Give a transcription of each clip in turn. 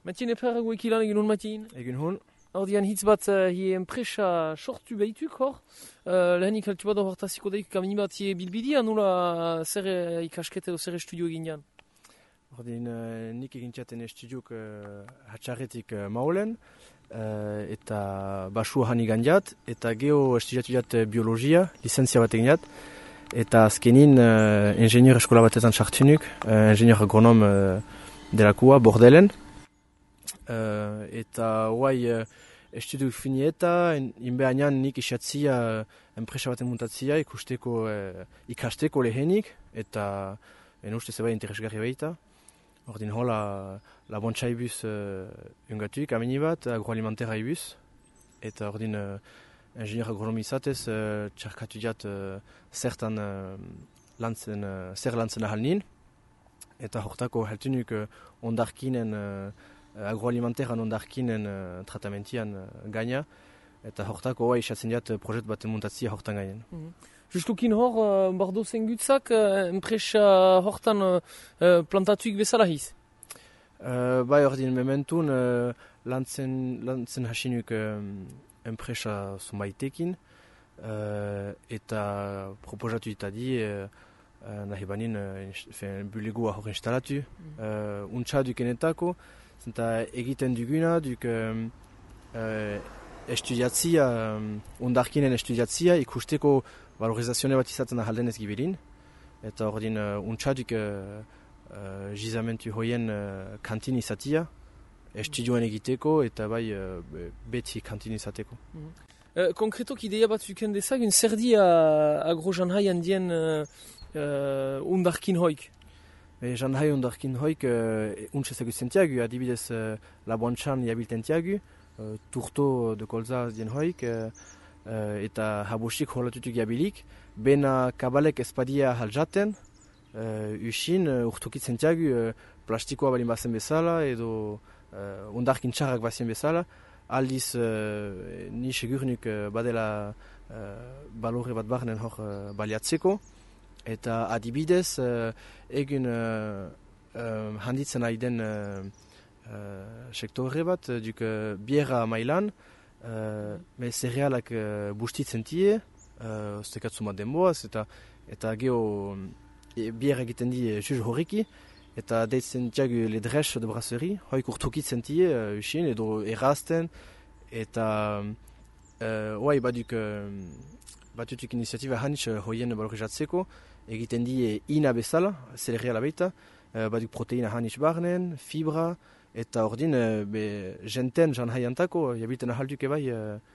Matien eperrago ekilan egin hon, Matien? Egin hon. Ordian hitz bat hi enpresa sortu behituk hor. Lehenik altu bat hortaziko daik kamini bat hi bilbidia, nula zer ikaskete edo zer estudio egin jan? Ordin nik egin txaten estudiok hatxarretik maulen, eta basua han igan jat, eta geho estudiatu jat biologia, licentzia bat egin jat, eta azkenin ingenieur eskola batetan sartunuk, ingenieur agronom delakua, Bordelen. Eta guai estudiuk fini eta inbeanean nik isatzia enpresa baten muntatzia ikasteko lehenik, eta uste zeba interesgarri baita. Ordin hola labontxa ibuz ungatuik, amini bat, agroalimentera ibuz. Eta ordin ingenieur agronomi izatez txarkatu jat zer lantzen ahal nin. Eta hortako heltunuk ondarkinen agroalimenteran ondarkinen tratamentian gaina. Eta hortako isatzen jat projet baten muntatzia hortan gainen. Justukin hor, bardo zengutzak, enpresa hortan plantatuik bezala hiz? Bai, ordin mementun lantzen hasinuk enpresa zumbaitekin, eta proposatu itadi nahi banin bulegua hor instalatu. Untsa dukenetako, zenta egiten duguna, estudiatzia, ondarkinen estudiatzia, ikusteko valorizazione bat izaten ahalden ez giberin. Eta ordin untsaduk gizamentu hoien kantin izatia, estudioen egiteko eta bai beti kantin izateko. Konkretok ideia bat zuken dezagun, zer di agrojanhai handien ondarkin hoik? Janhai ondarkin hoik untsezagu zentiagu, adibidez laboantxan jabilten tiagu, turto de kolza dien hoik, eta habosik holatutuk jabilik, bena kabalek espadia haljaten, usin urtukitzen tiagu plastikoa balin bazen bezala, edo ondarkin txarrak bazien bezala, aldiz ni segurnuk badela balore bat barnen hor baliatzeko, eta adibidez egun handitzen aiden sektore bat, duk biera mailan, me cerealak bustitzen tie, stekatzumat denboaz, eta geho biera egiten die juz horreki, eta deitzen tiagu le dreche de brasserie, hoik urtukitzen tie, usin, edo errazten, eta oai batutuk iniziatiba hanitz hoien valorizatzeko, egiten die ina bezala, cereala baita, baduk proteina hanitz barnen, fibra, eta ordin jenten janhaiantako, jabilten ahalduke bai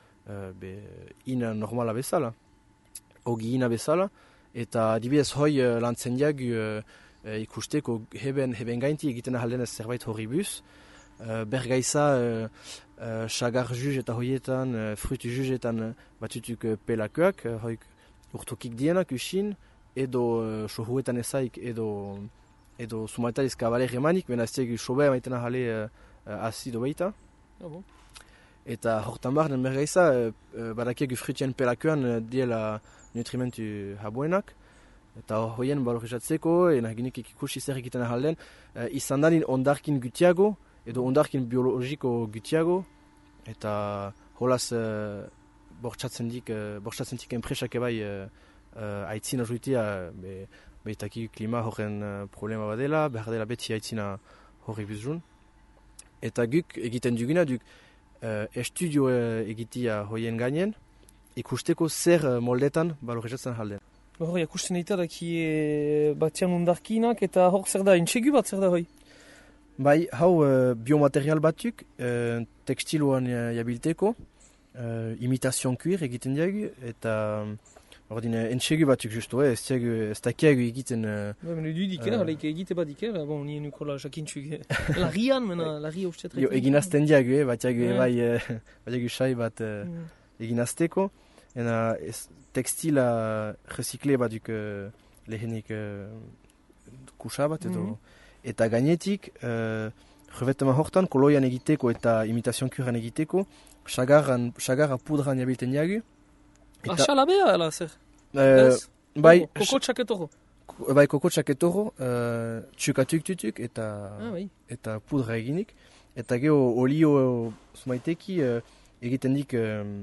ina normala bezala, ogi ina bezala, eta adibidez hoi lantzen jagu ikusteko heben gainti egiten ahaldenez zerbait horribuz, bergaiza sagar juz eta hoietan, frutu juzetan batutuk pelakoak, hoik urtukik dienak usin, edo sohuetan ezaik, edo sumaltariz kabaler emanik, bena ez tegu sobe maiten ahale azido baita. Eta hortan barren bergaiza, badakiagu frutien pelakoan diela nutrimentu habuenak, eta hoien valorizatzeko, nahiginik ikusi zer egiten ahalden, izan danin ondarkin gutiago, edo ondarkin biologiko gutiago, eta holaz bortxatzentik enpresak ebai aitzina juitia, behitaki klima horren problema badela, behar dela beti aitzina horri bizun. Eta guk egiten duguna, estudio egitia hoien gainen, ikusteko zer moldetan valorizatzen halden. Hor, jakusten eita daki batian ondarkinak, eta hor zer da, intxegu bat zer da hoi? Bai, hau biomaterial batuk, tekstiloan jabilteko, imitazion kuir egiten diagu, eta ordin entxegu batuk justu, ez dakiagu egiten... Mene du diker, halaik egite bat diker, bon, nien ukola jakintxuk larrian, mena larri haustetrekin. Jo, egin azten diagu, batiagu sai bat egin azteko, ena tekstila rezikle batuk lehenik kusa bat, eta gainetik, revetema hortan, koloian egiteko eta imitazion kuran egiteko, sagarra pudran jabilten diagu. Xalabea, ala, zer? Bai, koko txaketoro. Bai, koko txaketoro, txukatuk tutuk eta pudra eginik. eta geho olio zumaiteki egiten dik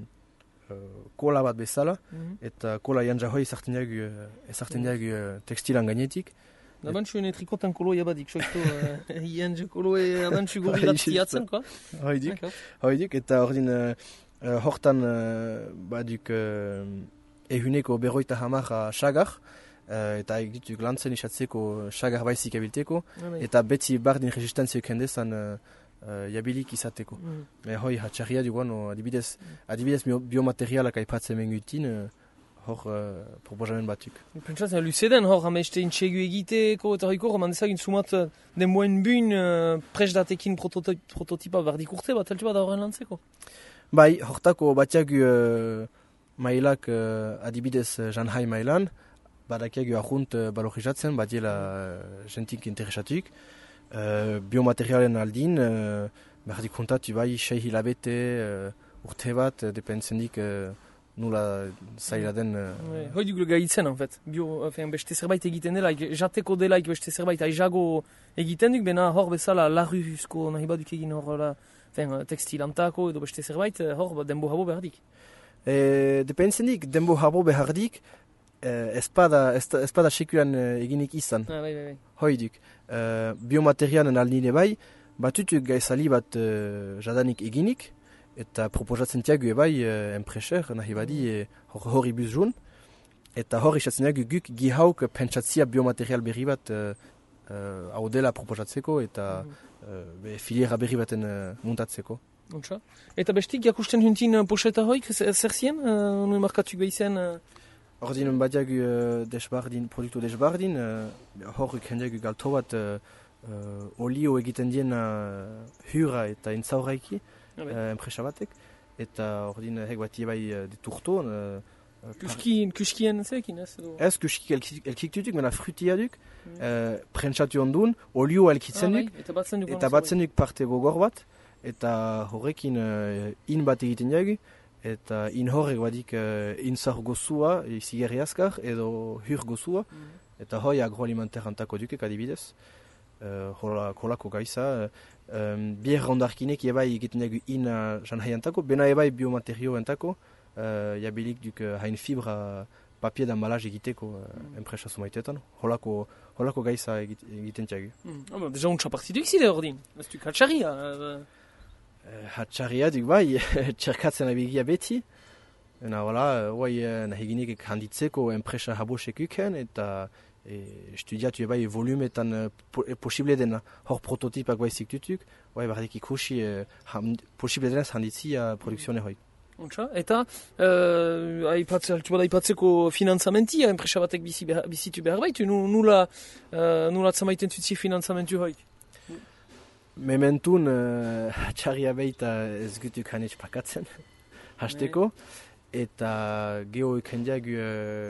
kola bat bezala, eta kola jantza hoi ezartzen diagu tekstilan gainetik. Abantxu trikotan koloia badik, soitu jantza koloe abantxu gurri bat ziatzen, ko? Hoidik, eta ordin hortan baduk ehuneko 50 sagar, eta egituk lantzen isatzeko sagar baizik abilteko, eta beti bardin resistentzio kendezan jabilik izateko. Hoi hatxarria duguan, adibidez biomaterialak aipatzen mengutin, hor proposamen batuk. Pentsatzen, luceden hor hameste intxegu egiteko, eta hoiko roman dezagin sumat denboen bun presdatekin prototipa bardik urte bat, eltu bat horren lantzeko? Bai, hortako batiagu mailak adibidez janhai mailan, badakiagu ahunt balorizatzen, badiela jentik interesatuk. Biomaterialen aldin, berdik kontatu bai, 6 hilabete, urte bat, dependzendik nula zaila den. Hoi dugu gaitzen, en fait. Beste zerbait egiten delaik, jateko delaik beste zerbait aizago egiten duk, bena hor bezala larruzko nahi baduk egin hor tekstilantako edo beste zerbait, hor denbo habo berdik. Dependzendik, denbo habo behardik, espada sekulan eginik izan. Hoi duk. Biomaterialen aldine bai, batutuk gaizali bat jadanik eginik, eta proposatzen tiagu bai enpreser, nahi badi hori buzun, eta hori isatzen tiagu guk gihauk pentsatzia biomaterial berri bat hau dela proposatzeko, eta filiera berri baten muntatzeko. Eta bestik, jakusten huntin pocheta hoik, zer zien? Nuen markatuk behizen? Ordin badiagu produktu desbardin, horrek hendiagu galto bat olio egiten dien hura eta intzauraiki, enpresa batek, eta ordin hek bat bai diturto. Kuskien zekin, ez? Ez kuski elkiktutuk, mena frutia duk, prentsatu ondun, olio elkitzen duk, eta batzen duk parte gogor bat, eta horrekin in bat egiten diagu, eta in horrek badik inzar gozua, zigerri azkar, edo hur gozua, eta hoi agroalimenter antako dukek adibidez. Holako gaiza. Bier rondarkinek ebai egiten dugu in janhai antako, bena ebai biomaterio antako, jabilik duk hain fibra papier d'ambalage egiteko enpresa sumaitetan. Holako gaiza egiten tiagu. Deja untsa partiduk zide ordin, ez duk hatxarria. Hatxarria duk bai, txerkatzen abegia beti. Hoi nahi ginek handitzeko enpresa habosek uken, eta studiatu bai volumetan posible dena hor prototipak bai ziktutuk, bai bardik ikusi posible denez handitzia produkzione hoi. Eta aipatzeko finanzamentia enpresa batek bizitu behar baitu, nula zamaiten tutsi finanzamentu hoik? Mementun txarria baita ez gutuk hanitz pakatzen, hasteko, eta geho ikendiagu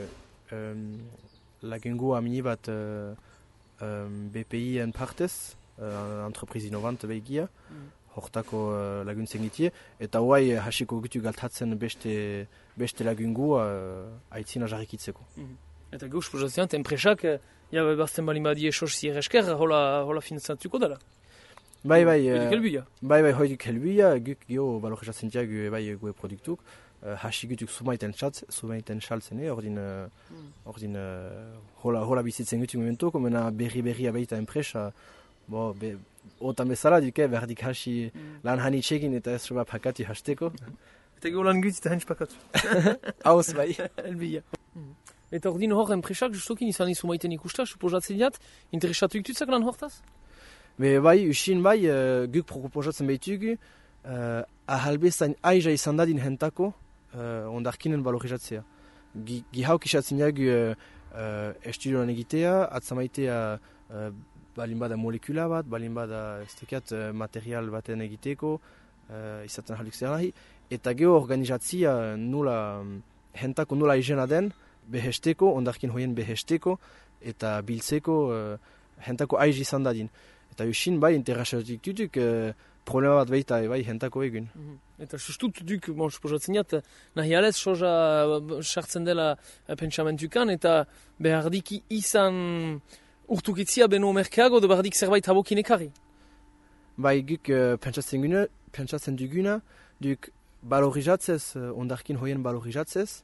lagungu amini bat BPI-en partez, entreprise innovante behigia, hortako laguntzen gitie, eta hoai hasiko gutu galtatzen beste lagungu aitzina jarrikitzeko. Eta gauz, pozazioan, enpresak, bazten balin badie sos zierresker, hola finanzatuko dela? Bai, hoidik helbuia, guk geho balorizatzen diagu bai gue produktuk, hasigutuk sumaiten saltzen, ordin hola bizitzen gutuk momentuko, mena berri abaita enpresa, otan bezala duke, berdik hasi lan hanitxekin eta ez soba pakati hasteko. Eta geho lan gut eta hanitx pakatu. Hauz bai. Helbuia. Eta ordin hor enpresak justokin izan sumaiten ikusta, suposatzen diat, interesatu ikutzak lan hortaz? Bai, usin bai, guk proposatzen behitugu, ahalbeztain aiza izan dadin hentako, ondarkinen valorizatzea. Gihauk isatzen jagu estudioan egitea, atzamaitea balin bada molekula bat, balin bada material baten egiteko, izaten ahalik zer nahi, eta geho organizatzia hentako nula izena den, behesteko, ondarkin hoien behesteko, eta biltzeko hentako aiz izan dadin. Eta usin bai, interesatik tutuk, problema bat baita bai hentako egun. Eta sustut duk, suposatzen jat, nahi alez soja sartzen dela pentsamentukan, eta behardiki izan urtukitzia beno merkeago, edo behardik zerbait habokin ekarri? bai guk pentsatzen duguna, duk balorizatzez, ondarkin hoien balorizatzez,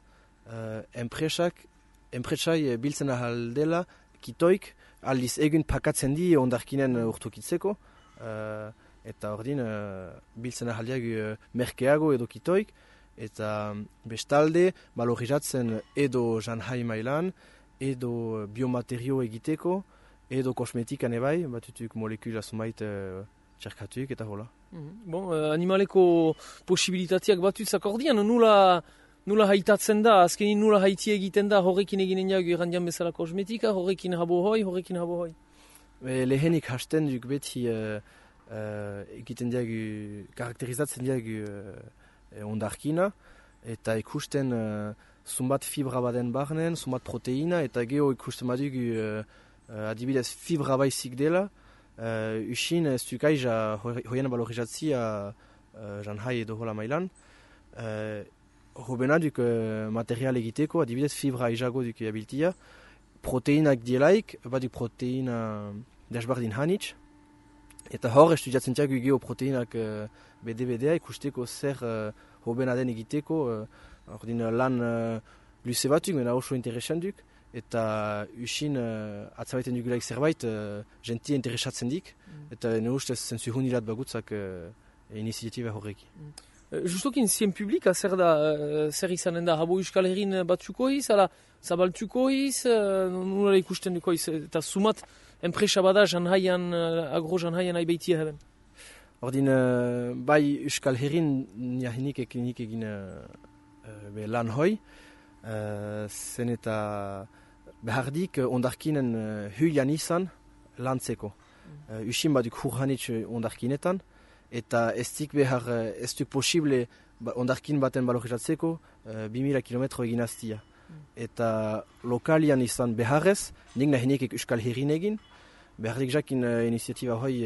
enpresai biltzen ahal dela, kitoik, aldiz egun pakatzen di ondarkinen urtukitzeko, eta ordin biltzen ahaldiak merkeago edo kitoik, eta bestalde balorizatzen edo janhai mailan, edo biomaterio egiteko, edo kosmetikan ebai, batutuk molekula zumait txerkatuik eta hola. Bon, animaleko posibilitateak batutzak ordian, nula haitatzen da, azkenin nula haiti egiten da, horrekin eginen jagu errandian bezala kosmetika, horrekin habo hoi. Lehenik hasten duk beti egiten diagu, karakterizatzen diagu ondarkina, eta ikusten zumbat fibra baden barnen, zumbat proteina, eta geho ikusten badugu adibidez fibra baizik dela, usin ez duk aiza hoien balorizatzia janhai edo hola mailan, hobena duk material egiteko, adibidez fibra aizago duk abiltia, proteinak dielaik, baduk proteina desbardin hanitz, eta hor estudiatzen tiagu geho proteinak bede-bedea ikusteko zer hobena den egiteko, ordin lan luze batuk, mena oso interesanduk, eta usin atzabaiten dugulaik zerbait gentia interesatzen dik, eta ne ustez zentzu hunilat bagutzak iniziatiba horreki. Justokin zien publika zer izanen da, habo Euskal Herrin batzuko iz, ala zabaltuko iz, nula ikusten duko iz, eta sumat enpresa bada agro janhaian aibeitia heben. Ordin, bai Euskal Herrin niahinik egin lan hoi, zen eta behardik ondarkinen huilan izan lantzeko. Usin baduk hurhanitz ondarkinetan, eta ez duk posible ondarkin baten balorizatzeko 2000 kilometro egin aztia. Eta lokalian izan beharrez, nik nahinek Euskal Herrin egin, behardik jakin iniziatiba hoi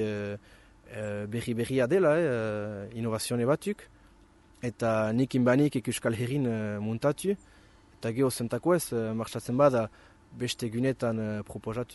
berria dela, innovazione batuk, eta nik inbanik Euskal Herrin muntatu, eta geho zentako ez, marxatzen bada beste gunetan proposatu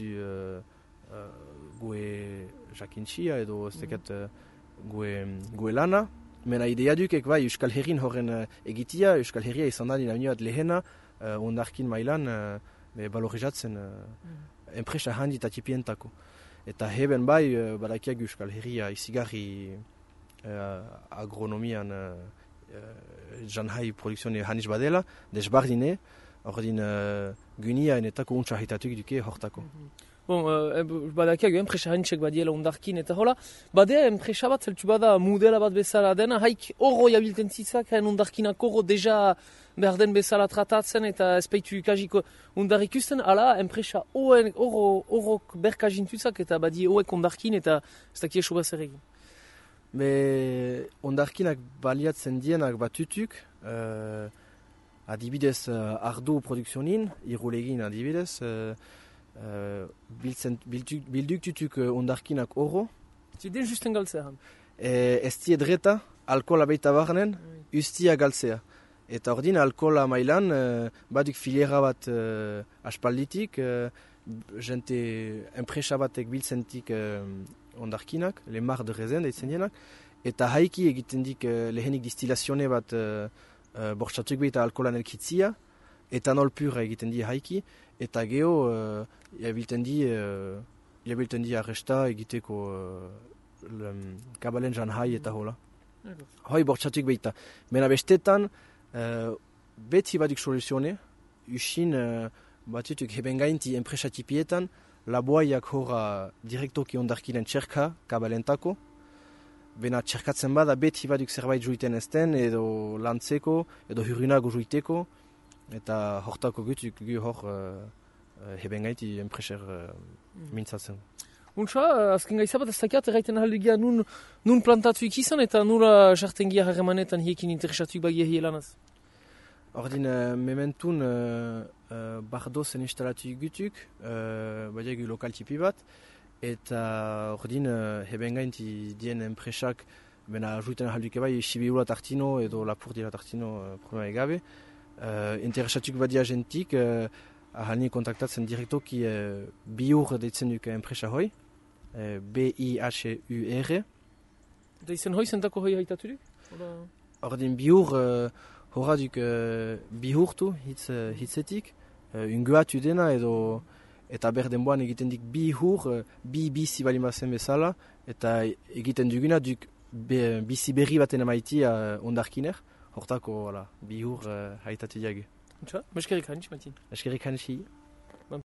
gue jakintxia edo ez teket gue lana, mena idea dukek bai Euskal Herrin horren egitia, Euskal Herria izan da dinamioat lehena, ondarkin mailan balorizatzen enpresa handi eta tipientako. Eta heben bai badakiak Euskal Herria izigarri agronomian janhai produksione handiz badela, desbardine, ordin gunia enetako untsa haitatuk duke hortako. Bon, badakiak enpresa handitzek badiela ondarkin eta hola, badea enpresa bat zeltu bada modela bat bezala dena, haik horro jabilten zitzak, ondarkinak horro deja behar den bezala tratatzen eta espeitu ikasiko ondar ikusten, ala enpresa horrok berkajintuzak eta badie hoek ondarkin eta ez dakia soba zer egin. Ondarkinak baliatzen dienak batutuk, adibidez ardo produkzionin, irulegin adibidez, bilduk tutuk ondarkinak horro. Ziden justen galtzea. Ez diedreta, alkola beita barnen, ustia galtzea. Eta ordin alkola mailan, baduk filiera bat aspalditik, jente enpresa batek biltzentik ondarkinak, le mar de rezen deitzen dienak, eta haiki egiten dik lehenik distilazione bat bortxatuk behita alkolan elkitzia, etanol pura egiten di haiki, eta geho jabilten di arresta egiteko kabalen janhai eta hola. Hoi bortxatuk behita. Mena bestetan, beti badik soluzione, usin batutuk heben gainti enpresa tipietan, laboaiak horra direktoki ondarkinen txerka kabalentako, bena txerkatzen bada beti baduk zerbait juiten ezten, edo lantzeko, edo hurinago juiteko, eta hortako gutuk gu hor heben gaiti enpreser mintzatzen. Untsa, azken gaizabat ez dakiat erraiten ahaldugia nun plantatuik izan eta nula jarten gia harremanetan hiekin interesatuik bagia hielanaz? Ordin, mementun bardozen instalatuik gutuk, badiagu lokal tipi bat, eta ordin heben gainti dien enpresak bena juiten ahalduke bai Sibiula Tartino edo Lapurdia Tartino problema egabe. Interesatuik badia jentik, ahalni kontaktatzen direktoki biur deitzen duke enpresa hoi, BIHUR, Eta izen hoizentako hoi haitatu du? Ordin bihur, horraduk bihurtu hitzetik, unguatu dena edo eta berdenboan egiten dik bihur, bizi balimazen bezala, eta egiten duguna duk bizi berri baten amaitia ondarkiner, hortako bihur haitatu diag. Meskerik hanitz, Matin. Eskerik hanitz.